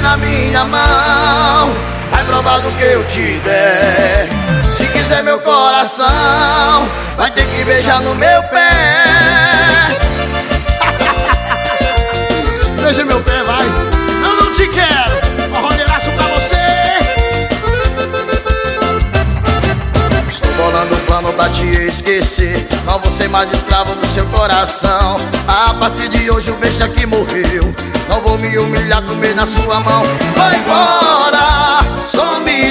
na minha mão, vai provar do que eu te der. Se quiser meu coração, vai ter que beijar no meu pé. Beija meu pé, vai, senão eu não te quero. Forroneiraço pra você. Estou bolando um plano pra te esquecer, não vou ser mais escravo do seu coração. A partir de hoje o besta que morreu, não vou me humilhar, comer na sua mão. Vai embora, some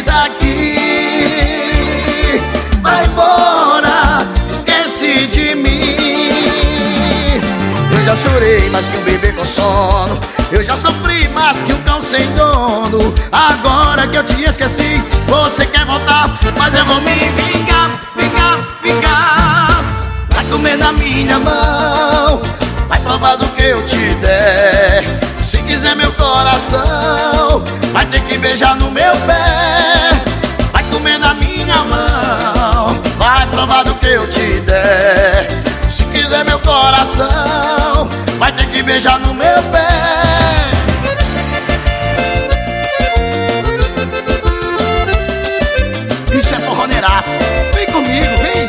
daqui. Vai embora, esquece de mim. Eu já chorei mais que um bebê com sono, eu já sofri mais que um cão sem dono. Agora que eu te esqueci, você quer voltar, mas eu vou me vingar, vingar, vingar. Vai comer na minha mão, vai provar do que eu te der. Se quiser meu coração, vai ter que beijar no meu pé. Vai comer na minha mão, vai provar do que eu te der. Se quiser meu coração, vai ter que beijar no meu pé. Isso é forroneiraço, vem comigo, vem.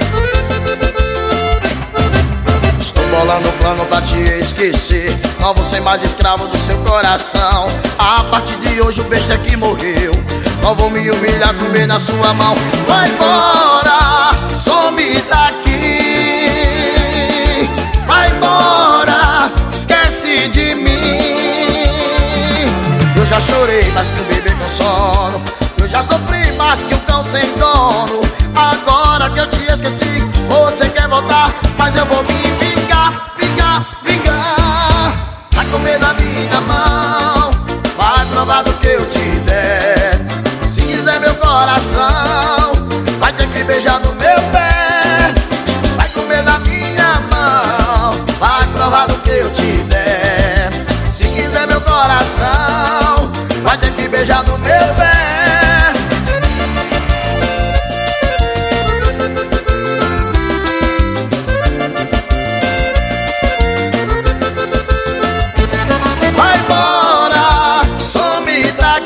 Estou bolando um plano pra te esquecer, não vou ser mais escravo do seu coração. A partir de hoje o besta que morreu, não vou me humilhar, comer na sua mão. Vai embora, some daqui. Vai embora, esquece de mim. Eu já chorei mais que um bebê com sono, eu já sofri mais que um cão sem dono. Agora que eu te esqueci, você quer voltar, mas eu vou me vingar, vingar, vingar. Vai comer na minha mão, vai provar do que eu te der. Se quiser meu coração, vai ter que beijar no meu pé. Vai comer na minha mão, vai provar do que eu te der. Se quiser meu coração, vai ter que beijar no meu pé. Vai embora, some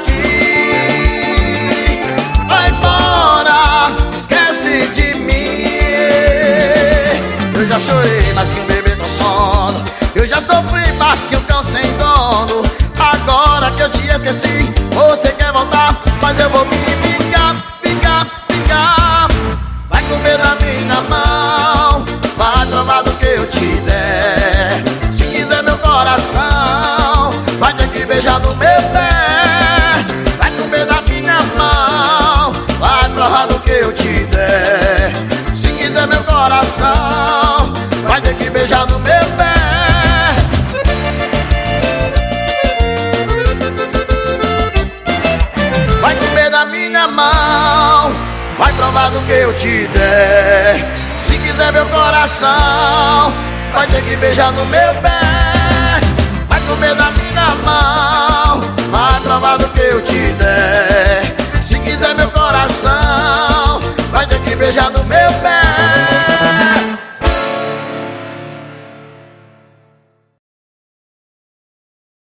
daqui. Vai embora, esquece de mim. Eu já chorei mais que um bebê com sono, eu já sofri mais que um cão sem dono. Agora que eu te esqueci, você quer voltar, mas eu vou me vingar, vingar, vingar. Vai comer na minha mão, vai provar do que eu te der. Se quiser meu coração, vai ter que beijar no meu pé. Vai comer na minha mão, vai provar do que eu te der. Se quiser meu coração, vai ter que beijar no meu pé. Vai comer na minha mão, vai provar do que eu te der. Se quiser meu coração, vai ter que beijar no meu pé. Vai comer na minha mão, vai provar do que eu te der.